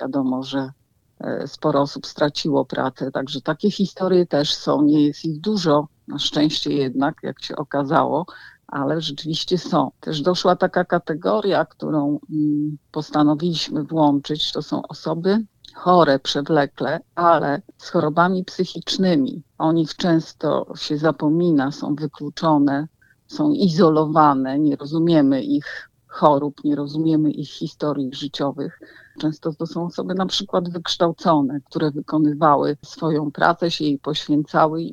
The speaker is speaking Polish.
Wiadomo, że sporo osób straciło pracę, także takie historie też są. Nie jest ich dużo, na szczęście jednak, jak się okazało, ale rzeczywiście są. Też doszła taka kategoria, którą postanowiliśmy włączyć, to są osoby chore przewlekle, ale z chorobami psychicznymi. O nich często się zapomina, są wykluczone, są izolowane, nie rozumiemy ich chorób, nie rozumiemy ich historii życiowych. Często to są osoby na przykład wykształcone, które wykonywały swoją pracę, się jej poświęcały